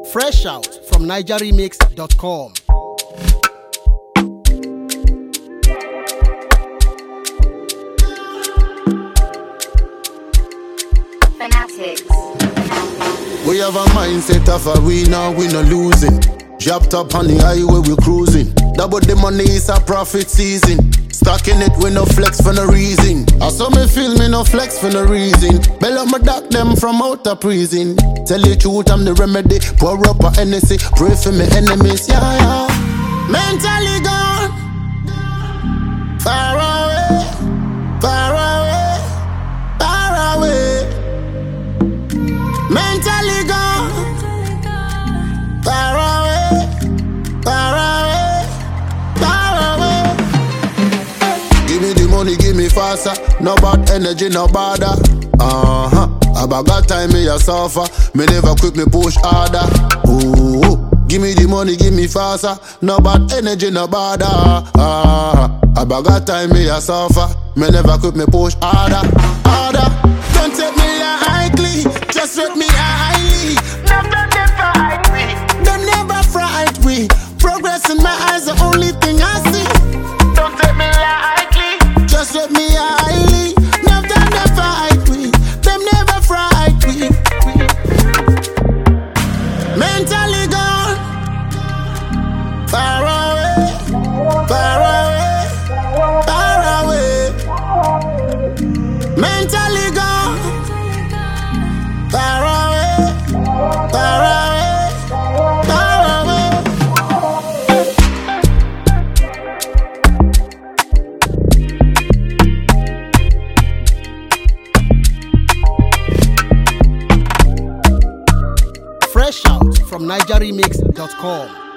Fresh out from NigerRemix.com. We have a mindset of a winner, we no losing. Dropped up on the highway, we cruising. Double the money, is a profit season. Stacking it with no flex for no reason. I saw me feel me no flex for no reason. Bell up my doc them from out of prison. Tell you truth, I'm the remedy. Pour up a Hennessy, pray for me enemies, yeah. Mentally gone, far away, far away, far away. Mentally gone, far away, far away, far away. Give me the money, give me faster. No bad energy, no bother. I got time, me a suffer. Me never quit, me push harder. Ooh, give me the money, give me faster. No bad energy, no bother. I got time, me a suffer. Me never quit, me push harder, harder. Don't take me lightly, just let me highly. Never fright me. They never fright me. Progress in my eyes, the only thing I see. Don't take me lightly, just let me highly. Never fight me. Them never fright me. Mentally gone, far away, far away, far away. Mentally gone, far away, far away, far away. Fresh out from NigerRemix.com.